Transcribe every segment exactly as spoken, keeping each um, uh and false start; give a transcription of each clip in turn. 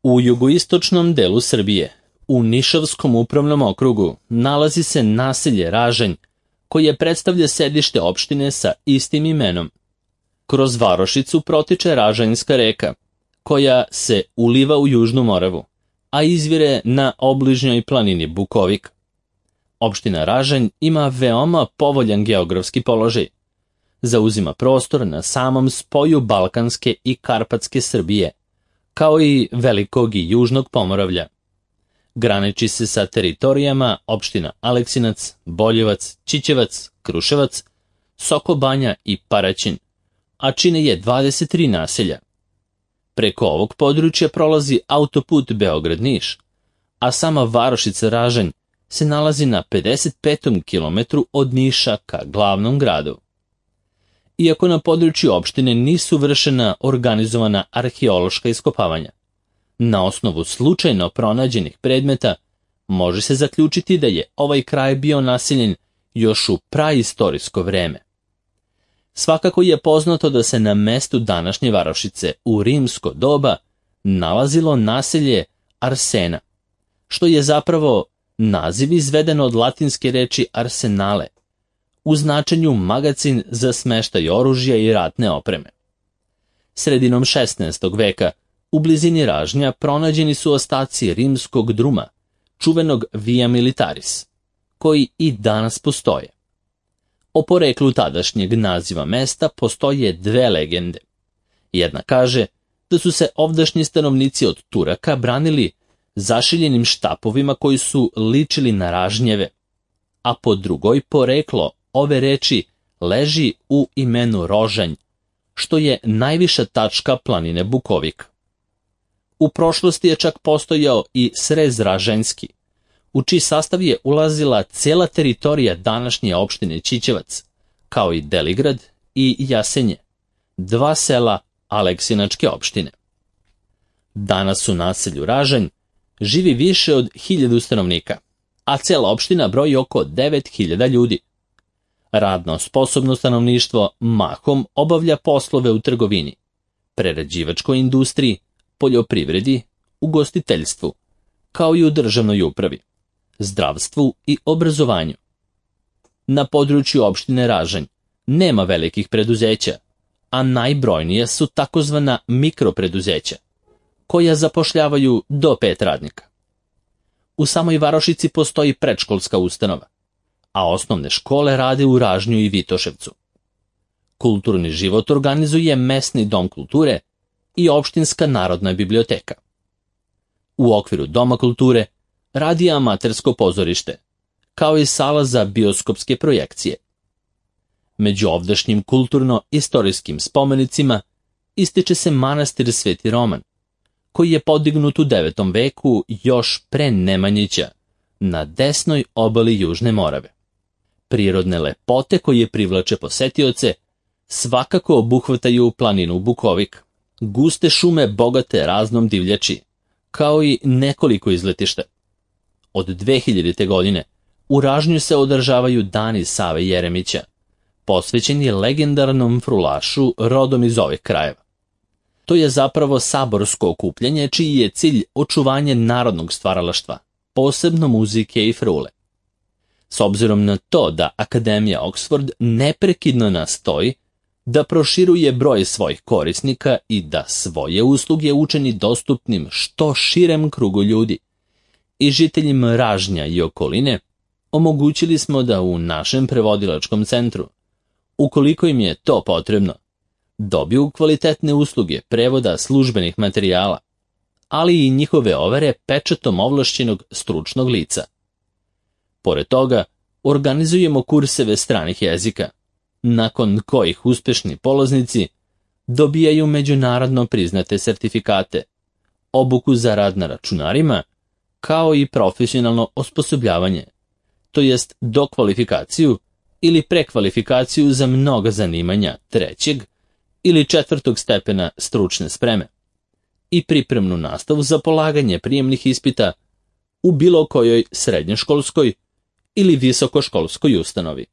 U jugoistočnom delu Srbije, u Nišavskom upravnom okrugu, nalazi se naselje Ražanj, koje predstavlja sedište opštine sa istim imenom. Kroz varošicu protiče Ražanjska reka, koja se uliva u Južnu Moravu, a izvire na obližnjoj planini Bukovik. Opština Ražanj ima veoma povoljan geografski položaj. Zauzima prostor na samom spoju Balkanske i Karpatske Srbije, kao i Velikog i Južnog Pomoravlja. Graniči se sa teritorijama opština Aleksinac, Boljevac, Ćićevac, Kruševac, Sokobanja i Paraćin, a čine je dvadeset tri naselja. Preko ovog područja prolazi autoput Beograd-Niš, a sama varošica Ražanj se nalazi na pedeset petom kilometru od Niša ka glavnom gradu. Iako na području opštine nisu vršena organizovana arheološka iskopavanja, na osnovu slučajno pronađenih predmeta može se zaključiti da je ovaj kraj bio naseljen još u praistorijsko vreme. Svakako je poznato da se na mestu današnje varošice u rimsko doba nalazilo naselje Arsena, što je zapravo naziv izveden od latinske reči arsenale, u značenju magacin za smeštaj oružja i ratne opreme. Sredinom šesnaestog veka u blizini Ražnja pronađeni su ostaci rimskog druma, čuvenog Via Militaris, koji i danas postoje. O poreklu tadašnjeg naziva mesta postoje dve legende. Jedna kaže da su se ovdašnji stanovnici od Turaka branili zašiljenim štapovima koji su ličili na ražnjeve, a po drugoj poreklo ove reči leži u imenu Rožanj, što je najviša tačka planine Bukovik. U prošlosti je čak postojao i srez Ražanjski, u čiji sastav je ulazila cela teritorija današnje opštine Ćićevac, kao i Deligrad i Jasenje, dva sela Aleksinačke opštine. Danas u naselju Ražanj živi više od hiljadu stanovnika, a cela opština broji oko devet hiljada ljudi. Radno sposobno stanovništvo mahom obavlja poslove u trgovini, prerađivačkoj industriji, poljoprivredi, ugostiteljstvu, kao i u državnoj upravi, zdravstvu i obrazovanju. Na području opštine Ražanj nema velikih preduzeća, a najbrojnije su takozvana mikropreduzeća, koja zapošljavaju do pet radnika. U samoj varošici postoji predškolska ustanova, a osnovne škole rade u Ražnju i Vitoševcu. Kulturni život organizuje mesni dom kulture i opštinska narodna biblioteka. U okviru Doma kulture radi amatersko pozorište, kao i sala za bioskopske projekcije. Među ovdašnjim kulturno-istorijskim spomenicima ističe se manastir Sveti Roman, koji je podignut u devetom veku još pre Nemanjića, na desnoj obali Južne Morave. Prirodne lepote koje privlače posetioce svakako obuhvataju planinu Bukovik, guste šume bogate raznom divljači, kao i nekoliko izletišta. Od dve hiljadite. godine u Ražnju se održavaju dani Save Jeremića, posvećeni legendarnom frulašu rodom iz ovih krajeva. To je zapravo saborsko okupljanje čiji je cilj očuvanje narodnog stvaralaštva, posebno muzike i frule. S obzirom na to da Akademija Oxford neprekidno nastoji da proširuje broj svojih korisnika i da svoje usluge učini dostupnim što širem krugu ljudi, i žiteljima Ražnja i okoline omogućili smo da u našem prevodilačkom centru, ukoliko im je to potrebno, dobiju kvalitetne usluge prevoda službenih materijala, ali i njihove overe pečatom ovlašćenog stručnog lica. Pored toga, organizujemo kurseve stranih jezika, nakon kojih uspešni polaznici dobijaju međunarodno priznate sertifikate, obuku za rad na računarima, kao i profesionalno osposobljavanje, to jest dokvalifikaciju ili prekvalifikaciju za mnoga zanimanja trećeg ili četvrtog stepena stručne spreme i pripremnu nastavu za polaganje prijemnih ispita u bilo kojoj srednjoškolskoj ili visokoškolskoj ustanovi.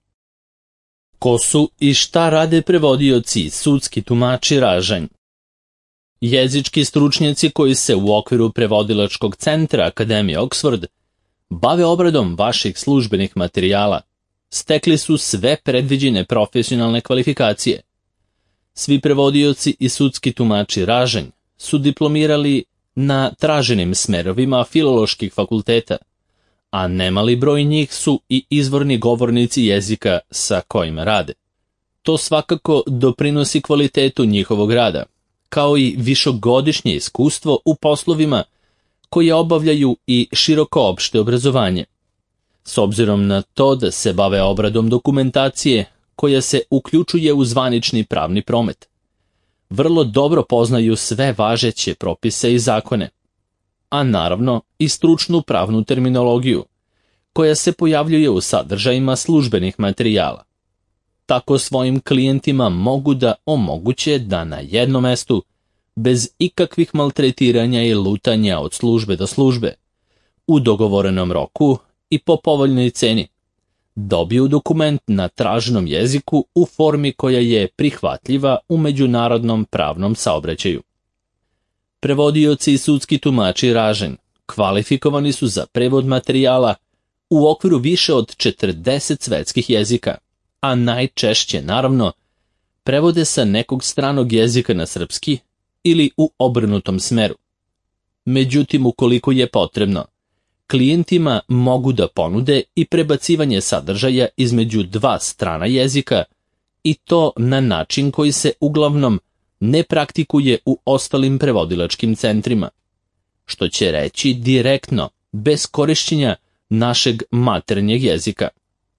Ko su i šta rade prevodioci i sudski tumači Ražanj? Jezički stručnjaci koji se u okviru prevodilačkog centra Akademije Oxford bave obradom vaših službenih materijala, stekli su sve predviđene profesionalne kvalifikacije. Svi prevodioci i sudski tumači ražanj su diplomirali na traženim smerovima filoloških fakulteta, a nemali broj njih su i izvorni govornici jezika sa kojima rade. To svakako doprinosi kvalitetu njihovog rada, kao i višegodišnje iskustvo u poslovima koje obavljaju i široko opšte obrazovanje. S obzirom na to da se bave obradom dokumentacije koja se uključuje u zvanični pravni promet, vrlo dobro poznaju sve važeće propise i zakone, a naravno i stručnu pravnu terminologiju, koja se pojavljuje u sadržajima službenih materijala. Tako svojim klijentima mogu da omoguće da na jednom mestu, bez ikakvih maltretiranja i lutanja od službe do službe, u dogovorenom roku i po povoljnoj ceni, dobiju dokument na traženom jeziku u formi koja je prihvatljiva u međunarodnom pravnom saobraćaju. Prevodioci i sudski tumači ražanj kvalifikovani su za prevod materijala u okviru više od četrdeset svetskih jezika, a najčešće, naravno, prevode sa nekog stranog jezika na srpski ili u obrnutom smeru. Međutim, ukoliko je potrebno, klijentima mogu da ponude i prebacivanje sadržaja između dva strana jezika, i to na način koji se uglavnom ne praktikuje u ostalim prevodilačkim centrima, što će reći direktno, bez korišćenja našeg maternjeg jezika.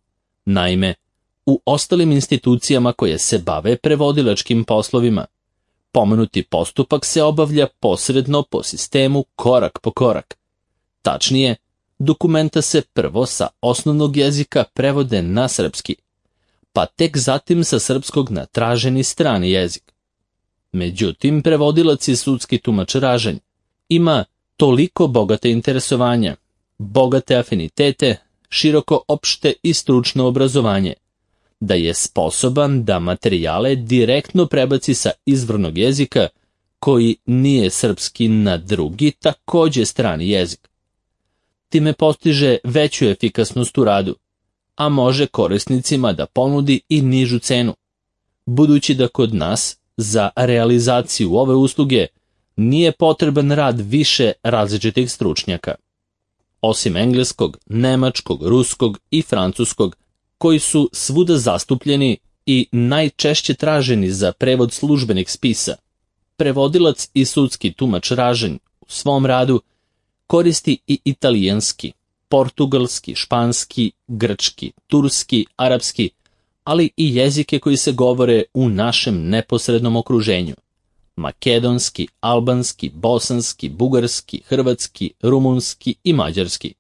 Naime, u ostalim institucijama koje se bave prevodilačkim poslovima, pomenuti postupak se obavlja posredno po sistemu korak po korak. Tačnije, dokumenta se prvo sa osnovnog jezika prevode na srpski, pa tek zatim sa srpskog na traženi strani jezik. Međutim, prevodilac i sudski tumač ražanj ima toliko bogate interesovanja, bogate afinitete, široko opšte i stručno obrazovanje, da je sposoban da materijale direktno prebaci sa izvornog jezika, koji nije srpski, na drugi, takođe strani jezik. Time postiže veću efikasnost u radu, a može korisnicima da ponudi i nižu cenu, budući da kod nas za realizaciju ove usluge nije potreban rad više različitih stručnjaka. Osim engleskog, nemačkog, ruskog i francuskog, koji su svuda zastupljeni i najčešće traženi za prevod službenih spisa, prevodilac i sudski tumač ražanj u svom radu koristi i italijanski, portugalski, španski, grčki, turski, arapski, ali i jezike koji se govore u našem neposrednom okruženju: makedonski, albanski, bosanski, bugarski, hrvatski, rumunski i mađarski.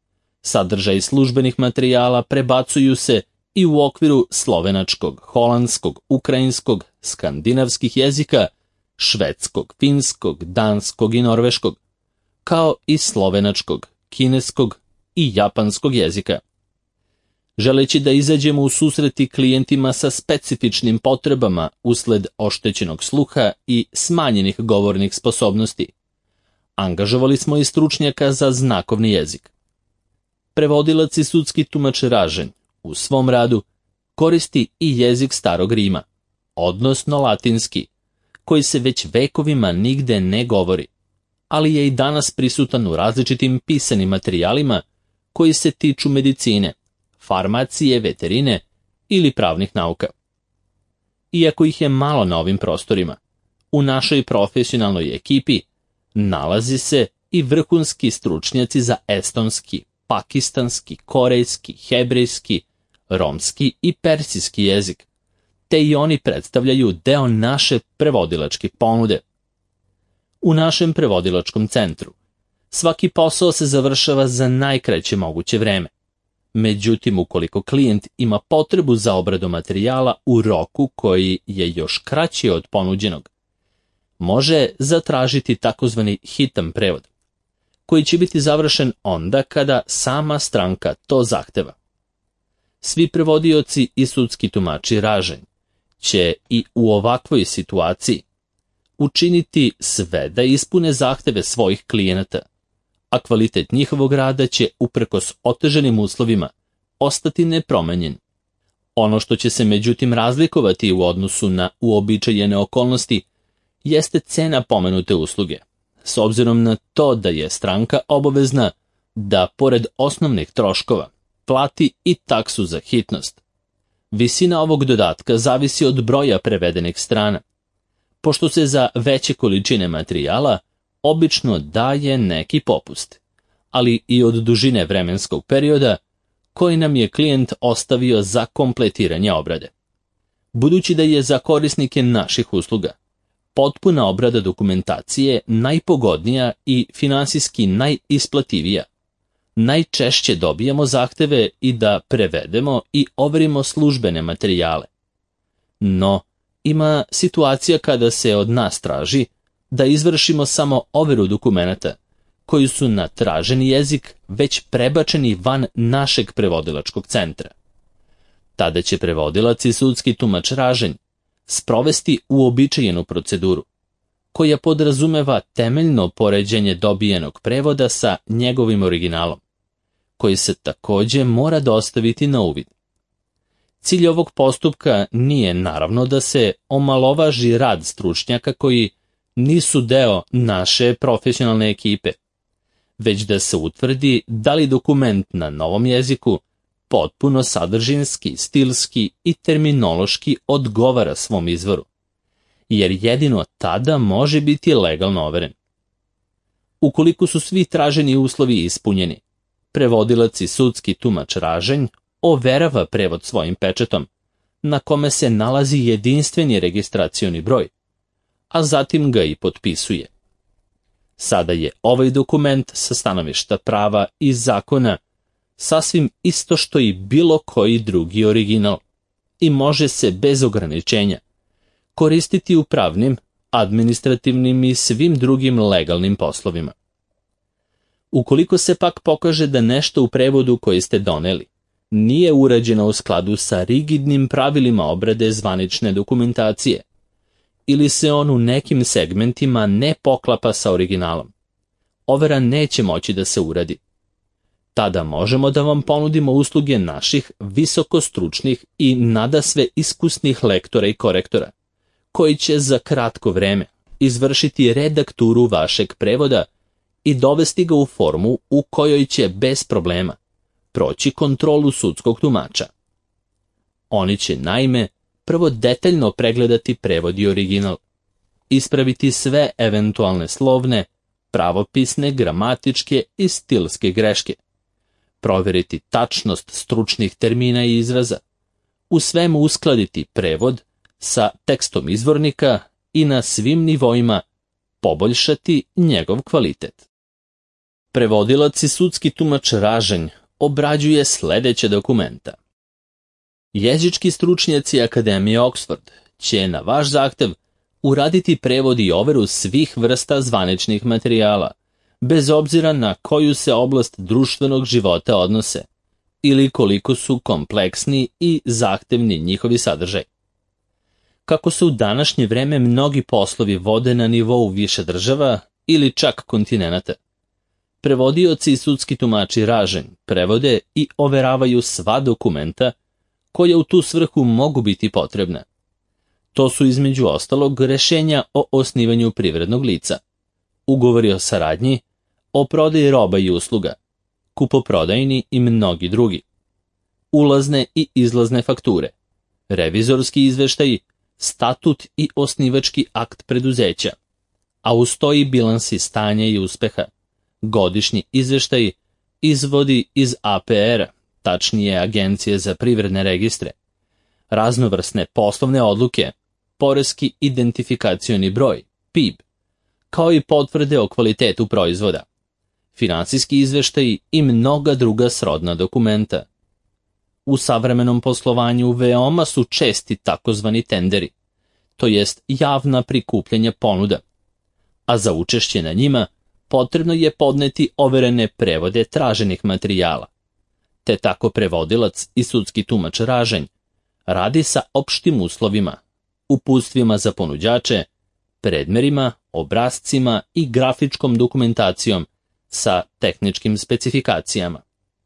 Sadržaj službenih materijala prebacuju se i u okviru slovenačkog, holandskog, ukrajinskog, skandinavskih jezika, švedskog, finskog, danskog i norveškog, kao i slovenačkog, kineskog i japanskog jezika. Želeći da izađemo u susreti klijentima sa specifičnim potrebama usled oštećenog sluha i smanjenih govornih sposobnosti, angažovali smo i stručnjaka za znakovni jezik. Prevodilac i sudski tumač ražanj u svom radu koristi i jezik starog Rima, odnosno latinski, koji se već vekovima nigde ne govori, ali je i danas prisutan u različitim pisanim materijalima koji se tiču medicine, farmacije, veterine ili pravnih nauka. Iako ih je malo na ovim prostorima, u našoj profesionalnoj ekipi nalazi se i vrhunski stručnjaci za estonski, pakistanski, korejski, hebrejski, romski i persijski jezik, te i oni predstavljaju deo naše prevodilačke ponude. U našem prevodilačkom centru svaki posao se završava za najkraće moguće vreme. Međutim, ukoliko klijent ima potrebu za obradu materijala u roku koji je još kraći od ponuđenog, može zatražiti takozvani hitan prevod, koji će biti završen onda kada sama stranka to zahteva. Svi prevodioci i sudski tumači ražanj će i u ovakvoj situaciji učiniti sve da ispune zahteve svojih klijenata, a kvalitet njihovog rada će, uprkos otežanim uslovima, ostati nepromenjen. Ono što će se međutim razlikovati u odnosu na uobičajene okolnosti jeste cena pomenute usluge, s obzirom na to da je stranka obavezna da, pored osnovnih troškova, plati i taksu za hitnost. Visina ovog dodatka zavisi od broja prevedenih strana, pošto se za veće količine materijala obično daje neki popust, ali i od dužine vremenskog perioda koji nam je klijent ostavio za kompletiranje obrade. Budući da je za korisnike naših usluga potpuna obrada dokumentacije najpogodnija i finansijski najisplativija, najčešće dobijamo zahteve i da prevedemo i overimo službene materijale. No, ima situacija kada se od nas traži da izvršimo samo overu dokumenata koji su na traženi jezik već prebačeni van našeg prevodilačkog centra. Tada će prevodilac i sudski tumač raženj sprovesti uobičajenu proceduru, koja podrazumeva temeljno poređenje dobijenog prevoda sa njegovim originalom, koji se takođe mora dostaviti na uvid. Cilj ovog postupka nije naravno da se omalovaži rad stručnjaka koji nisu deo naše profesionalne ekipe, već da se utvrdi da li dokument na novom jeziku potpuno sadržinski, stilski i terminološki odgovara svom izvoru, jer jedino tada može biti legalno overen. Ukoliko su svi traženi uslovi ispunjeni, prevodilac i sudski tumač raženj overava prevod svojim pečetom, na kome se nalazi jedinstveni registracioni broj, a zatim ga i potpisuje. Sada je ovaj dokument sa stanovišta prava i zakona sasvim isto što i bilo koji drugi original i može se bez ograničenja koristiti u pravnim, administrativnim i svim drugim legalnim poslovima. Ukoliko se pak pokaže da nešto u prevodu koji ste doneli nije urađeno u skladu sa rigidnim pravilima obrade zvanične dokumentacije, ili se on u nekim segmentima ne poklapa sa originalom, overa neće moći da se uradi. Tada možemo da vam ponudimo usluge naših visokostručnih i nadasve iskusnih lektora i korektora, koji će za kratko vreme izvršiti redakturu vašeg prevoda i dovesti ga u formu u kojoj će bez problema proći kontrolu sudskog tumača. Oni će naime prvo detaljno pregledati prevod i original, ispraviti sve eventualne slovne, pravopisne, gramatičke i stilske greške, provjeriti tačnost stručnih termina i izraza, u svemu uskladiti prevod sa tekstom izvornika i na svim nivoima poboljšati njegov kvalitet. Prevodilac i sudski tumač raženj obrađuje sledeće dokumenta. Jezički stručnjaci Akademije Oxford će na vaš zahtev uraditi prevod i overu svih vrsta zvaničnih materijala, bez obzira na koju se oblast društvenog života odnose ili koliko su kompleksni i zahtevni njihovi sadržaj. Kako se u današnje vreme mnogi poslovi vode na nivou više država ili čak kontinenata, prevodioci i sudski tumači raženj prevode i overavaju sva dokumenta koja u tu svrhu mogu biti potrebna. To su između ostalog rešenja o osnivanju privrednog lica, ugovori o saradnji, o prodaji roba i usluga, kupoprodajni i mnogi drugi, ulazne i izlazne fakture, revizorski izveštaji, statut i osnivački akt preduzeća, a uz to i bilansi stanja i uspeha, godišnji izveštaji, izvodi iz A P R-a, tačnije Agencije za privredne registre, raznovrsne poslovne odluke, poreski identifikacioni broj, P I B, kao i potvrde o kvalitetu proizvoda, finansijski izveštaji i mnoga druga srodna dokumenta. U savremenom poslovanju veoma su česti takozvani tenderi, to jest javna prikupljanja ponuda, a za učešće na njima potrebno je podneti overene prevode traženih materijala, te tako prevodilac i sudski tumač raženj radi sa opštim uslovima, uputstvima za ponuđače, predmerima, obrascima i grafičkom dokumentacijom sa tehničkim specifikacijama.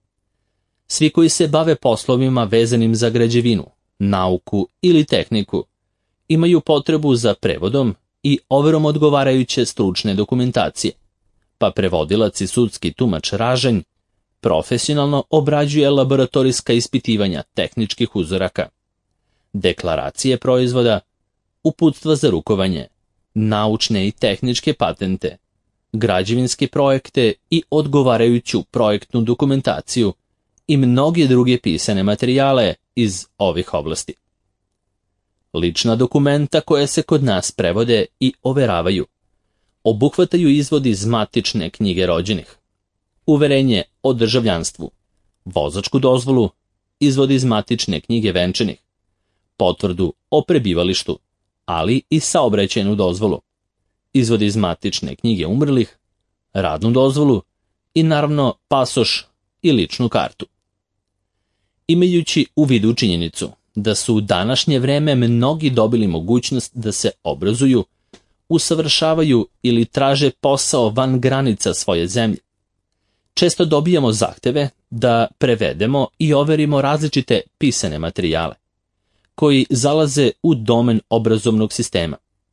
Svi koji se bave poslovima vezanim za građevinu, nauku ili tehniku imaju potrebu za prevodom i overom odgovarajuće stručne dokumentacije, pa prevodilac i sudski tumač ražanj profesionalno obrađuje laboratorijska ispitivanja tehničkih uzoraka, deklaracije proizvoda, uputstva za rukovanje, naučne i tehničke patente, građevinske projekte i odgovarajuću projektnu dokumentaciju i mnoge druge pisane materijale iz ovih oblasti. Lična dokumenta koja se kod nas prevode i overavaju obuhvataju izvod iz matične knjige rođenih, uverenje o državljanstvu, vozačku dozvolu, izvod iz matične knjige venčanih, potvrdu o prebivalištu, ali i saobraćajnu dozvolu, izvod iz matične knjige umrlih, radnu dozvolu i naravno pasoš i ličnu kartu. Imajući u vidu činjenicu da su u današnje vreme mnogi dobili mogućnost da se obrazuju, usavršavaju ili traže posao van granica svoje zemlje, često dobijamo zahteve da prevedemo i overimo različite pisane materijale, koji zalaze u domen obrazovnog sistema.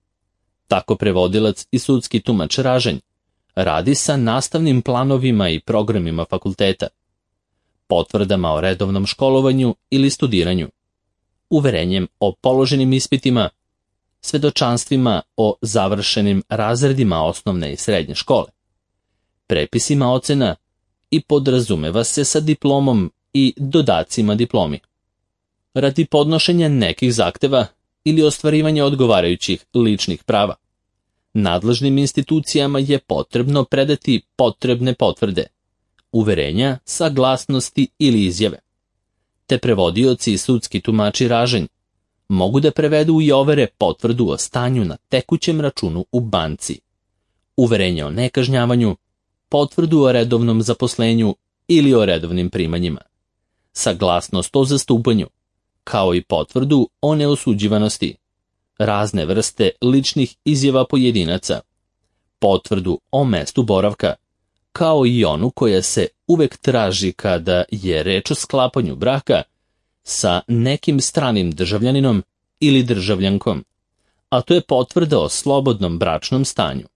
Tako prevodilac i sudski tumač ražanj radi sa nastavnim planovima i programima fakulteta, potvrdama o redovnom školovanju ili studiranju, uverenjem o položenim ispitima, svedočanstvima o završenim razredima osnovne i srednje škole, prepisima ocena i podrazumeva se sa diplomom i dodacima diplomi. Radi podnošenja nekih zahteva ili ostvarivanja odgovarajućih ličnih prava, nadležnim institucijama je potrebno predati potrebne potvrde, uverenja, saglasnosti ili izjave. Te prevodioci i sudski tumači ražanj mogu da prevedu i overe potvrdu o stanju na tekućem računu u banci, uverenje o nekažnjavanju, potvrdu o redovnom zaposlenju ili o redovnim primanjima, saglasnost o zastupanju, kao i potvrdu o neosuđivanosti, razne vrste ličnih izjava pojedinaca, potvrdu o mestu boravka, kao i onu koja se uvek traži kada je reč o sklapanju braka sa nekim stranim državljaninom ili državljankom, a to je potvrda o slobodnom bračnom stanju.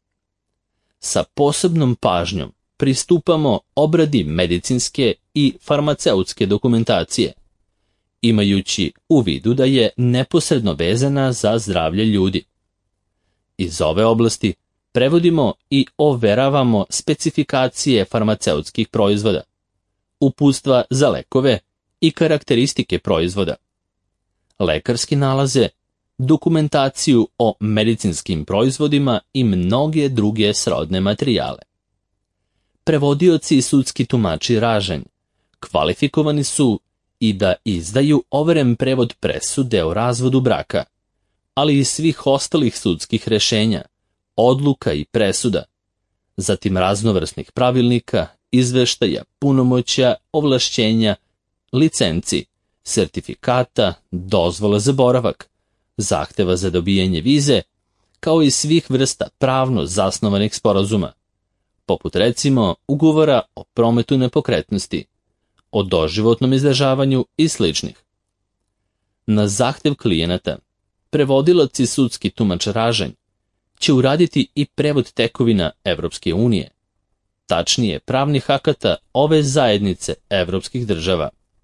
Sa posebnom pažnjom pristupamo obradi medicinske i farmaceutske dokumentacije, imajući u vidu da je neposredno vezana za zdravlje ljudi. Iz ove oblasti prevodimo i overavamo specifikacije farmaceutskih proizvoda, uputstva za lekove i karakteristike proizvoda, lekarski nalaze, dokumentaciju o medicinskim proizvodima i mnoge druge srodne materijale. Prevodioci i sudski tumači ražanj kvalifikovani su i da izdaju overen prevod presude o razvodu braka, ali i svih ostalih sudskih rešenja, odluka i presuda, zatim raznovrsnih pravilnika, izveštaja, punomoćja, ovlašćenja, licenci, sertifikata, dozvola za boravak, zahteva za dobijanje vize, kao i svih vrsta pravno zasnovanih sporazuma, poput recimo ugovora o prometu nepokretnosti, o doživotnom izdržavanju i sličnih. Na zahtev klijenata, prevodilac i sudski tumač ražanj će uraditi i prevod tekovina Evropske unije, tačnije pravnih akata ove zajednice evropskih država.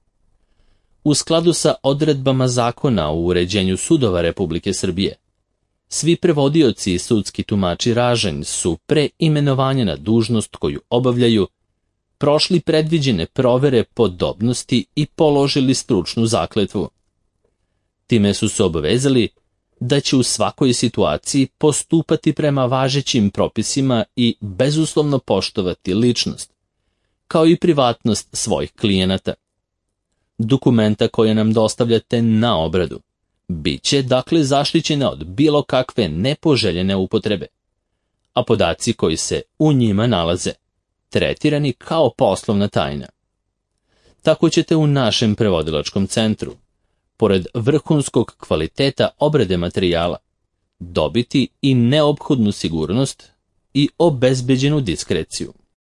U skladu sa odredbama zakona o uređenju sudova Republike Srbije, svi prevodioci i sudski tumači ražanj su pre imenovanja na dužnost koju obavljaju prošli predviđene provere podobnosti i položili stručnu zakletvu. Time su se obavezali da će u svakoj situaciji postupati prema važećim propisima i bezuslovno poštovati ličnost, kao i privatnost svojih klijenata. Dokumenta koje nam dostavljate na obradu bit će dakle zaštićena od bilo kakve nepoželjene upotrebe, a podaci koji se u njima nalaze tretirani kao poslovna tajna. Tako ćete u našem prevodilačkom centru, pored vrhunskog kvaliteta obrade materijala, dobiti i neophodnu sigurnost i obezbeđenu diskreciju.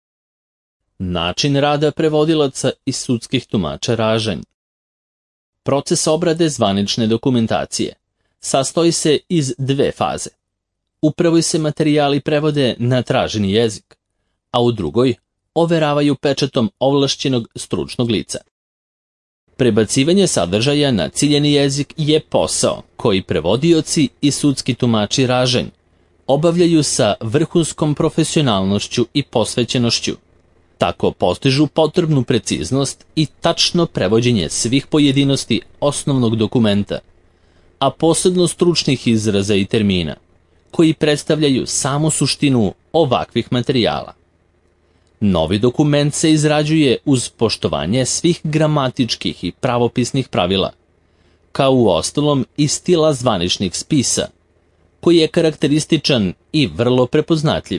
Način rada prevodilaca i sudskih tumača ražanj. Proces obrade zvanične dokumentacije sastoji se iz dve faze. U prvoj se materijali prevode na traženi jezik, a u drugoj overavaju pečatom ovlašćenog stručnog lica. Prebacivanje sadržaja na ciljeni jezik je posao koji prevodioci i sudski tumači ražanj obavljaju sa vrhunskom profesionalnošću i posvećenošću. Tako postižu potrebnu preciznost i tačno prevođenje svih pojedinosti osnovnog dokumenta, a posebno stručnih izraza i termina, koji predstavljaju samu suštinu ovakvih materijala. Novi dokument se izrađuje uz poštovanje svih gramatičkih i pravopisnih pravila, kao u ostalom i stila zvaničnih spisa, koji je karakterističan i vrlo prepoznatljiv.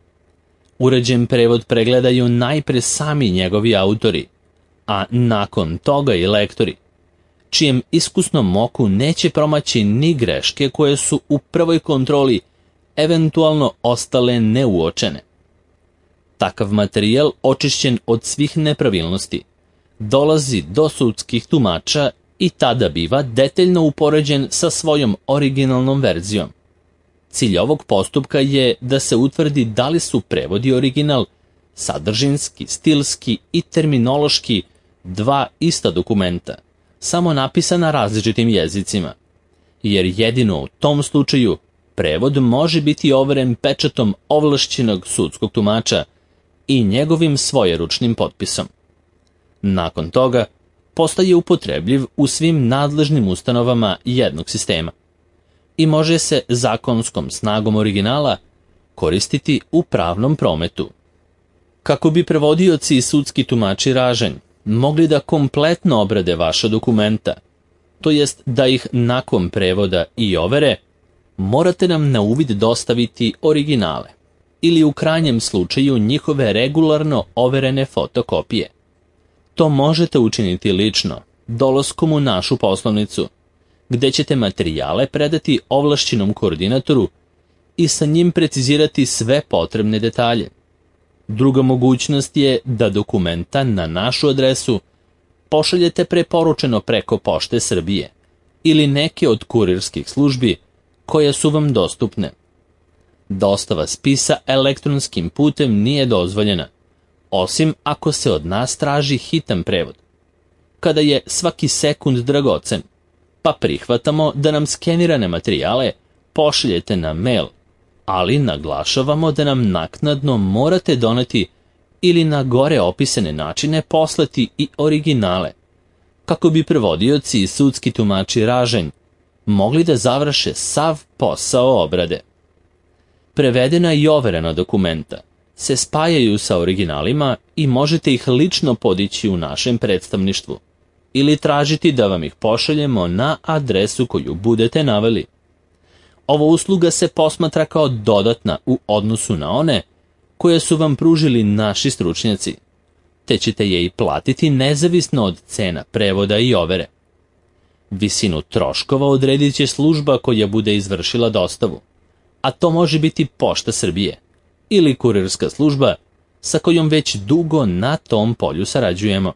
Uređen prevod pregledaju najpre sami njegovi autori, a nakon toga i lektori, čijem iskusnom oku neće promaći ni greške koje su u prvoj kontroli eventualno ostale neuočene. Takav materijal, očišćen od svih nepravilnosti, dolazi do sudskih tumača i tada biva detaljno upoređen sa svojom originalnom verzijom. Cilj ovog postupka je da se utvrdi da li su prevod i original sadržinski, stilski i terminološki dva ista dokumenta, samo napisana različitim jezicima, jer jedino u tom slučaju prevod može biti overen pečatom ovlašćenog sudskog tumača i njegovim svojeručnim potpisom. Nakon toga, postaje upotrebljiv u svim nadležnim ustanovama jednog sistema i može se zakonskom snagom originala koristiti u pravnom prometu. Kako bi prevodioci i sudski tumači ražanj mogli da kompletno obrade vaša dokumenta, to jest da ih nakon prevoda i overe, morate nam na uvid dostaviti originale ili u krajnjem slučaju njihove regularno overene fotokopije. To možete učiniti lično, dolaskom u našu poslovnicu, gde ćete materijale predati ovlašćenom koordinatoru i sa njim precizirati sve potrebne detalje. Druga mogućnost je da dokumenta na našu adresu pošaljete preporučeno preko Pošte Srbije ili neke od kurirskih službi koje su vam dostupne. Dostava spisa elektronskim putem nije dozvoljena, osim ako se od nas traži hitan prevod, kada je svaki sekund dragocen, pa prihvatamo da nam skenirane materijale pošaljete na mail, ali naglašavamo da nam naknadno morate doneti ili na gore opisane načine poslati i originale, kako bi prevodioci i sudski tumači ražanj mogli da završe sav posao obrade. Prevedena i overena dokumenta se spajaju sa originalima i možete ih lično podići u našem predstavništvu ili tražiti da vam ih pošaljemo na adresu koju budete naveli. Ova usluga se posmatra kao dodatna u odnosu na one koje su vam pružili naši stručnjaci, te ćete je i platiti nezavisno od cena prevoda i overe. Visinu troškova odredit će služba koja bude izvršila dostavu, a to može biti Pošta Srbije ili kurirska služba sa kojom već dugo na tom polju sarađujemo.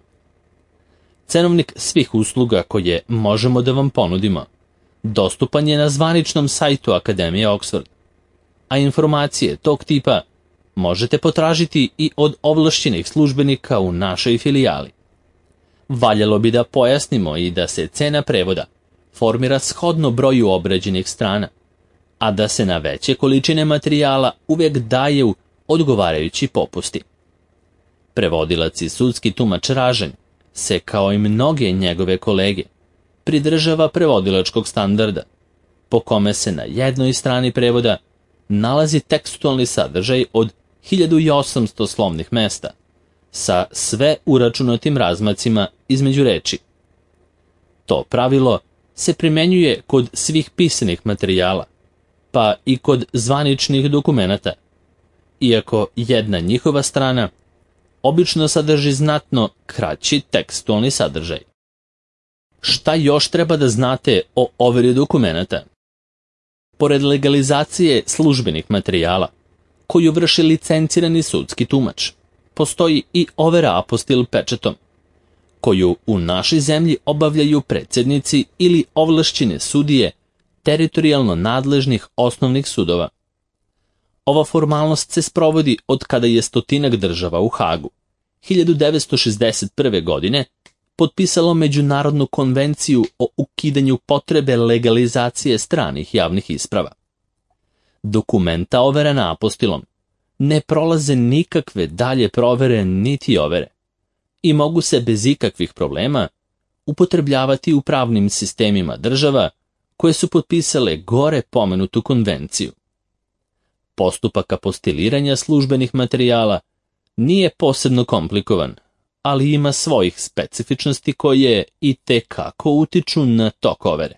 Cenovnik svih usluga koje možemo da vam ponudimo dostupan je na zvaničnom sajtu Akademije Oxford, a informacije tog tipa možete potražiti i od ovlašćenih službenika u našoj filijali. Valjalo bi da pojasnimo i da se cena prevoda formira shodno broju obrađenih strana, a da se na veće količine materijala uvijek daju odgovarajući popusti. Prevodilac i sudski tumač ražanj se, kao i mnoge njegove kolege, pridržava prevodilačkog standarda, po kome se na jednoj strani prevoda nalazi tekstualni sadržaj od hiljadu osamsto slovnih mesta, sa sve uračunatim razmacima između reči. To pravilo se primenjuje kod svih pisanih materijala, pa i kod zvaničnih dokumenata, iako jedna njihova strana obično sadrži znatno kraći tekstualni sadržaj. Šta još treba da znate o overi dokumenata? Pored legalizacije službenih materijala, koju vrši licencirani sudski tumač, postoji i overa apostil pečatom, koju u našoj zemlji obavljaju predsjednici ili ovlašćene sudije teritorijalno nadležnih osnovnih sudova. Ova formalnost se sprovodi od kada je stotinak država u Hagu hiljadu devetsto šezdeset prve. godine potpisalo Međunarodnu konvenciju o ukidanju potrebe legalizacije stranih javnih isprava. Dokumenta overena apostilom ne prolaze nikakve dalje provere niti overe i mogu se bez ikakvih problema upotrebljavati u pravnim sistemima država koje su potpisale gore pomenutu konvenciju. Postupak apostiliranja službenih materijala nije posebno komplikovan, ali ima svojih specifičnosti koje i te kako utiču na tok overe.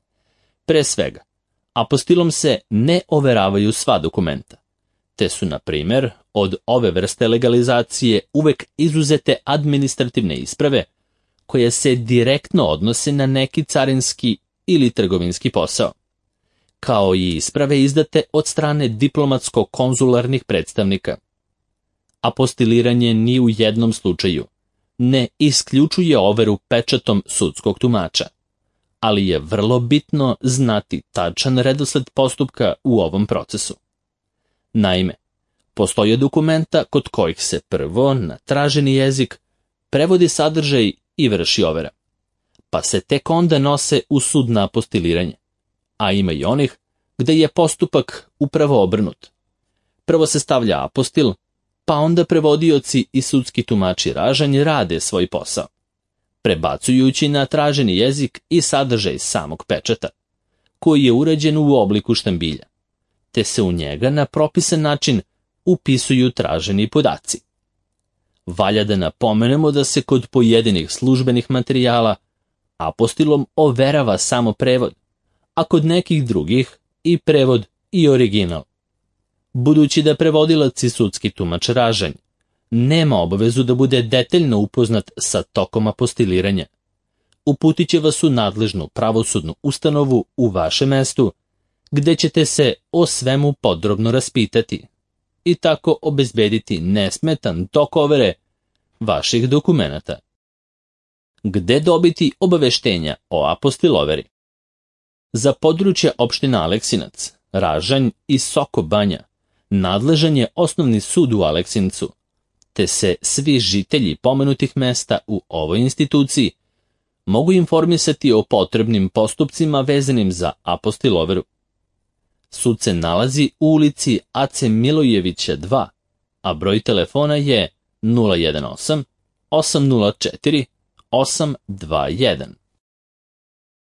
Pre svega, apostilom se ne overavaju sva dokumenta, te su, na primjer, od ove vrste legalizacije uvek izuzete administrativne isprave koje se direktno odnose na neki carinski ili trgovinski posao, kao i isprave izdate od strane diplomatsko-konzularnih predstavnika. Apostiliranje ni u jednom slučaju ne isključuje overu pečatom sudskog tumača, ali je vrlo bitno znati tačan redosled postupka u ovom procesu. Naime, postoje dokumenta kod kojih se prvo na traženi jezik prevodi sadržaj i vrši overa, pa se tek onda nose u sud na apostiliranje, a ima i onih gde je postupak upravo obrnut. Prvo se stavlja apostil, pa onda prevodioci i sudski tumači ražanj rade svoj posao, prebacujući na traženi jezik i sadržaj samog pečata, koji je urađen u obliku štambilja, te se u njega na propisan način upisuju traženi podaci. Valja da napomenemo da se kod pojedinih službenih materijala apostilom overava samo prevod, a kod nekih drugih i prevod i original. Budući da prevodilac i sudski tumač ražanj nema obavezu da bude detaljno upoznat sa tokom apostiliranja, uputit će vas u nadležnu pravosudnu ustanovu u vašem mestu, gde ćete se o svemu podrobno raspitati i tako obezbediti nesmetan tok overe vaših dokumenata. Gde dobiti obaveštenja o apostiloveri? Za područje opština Aleksinac, Ražanj i Soko Banja nadležan je osnovni sud u Aleksincu, te se svi žitelji pomenutih mesta u ovoj instituciji mogu informisati o potrebnim postupcima vezanim za apostiloveru. Sud se nalazi u ulici Ace Milojevića dva, a broj telefona je nula jedan osam osam nula četiri osam dva jedan.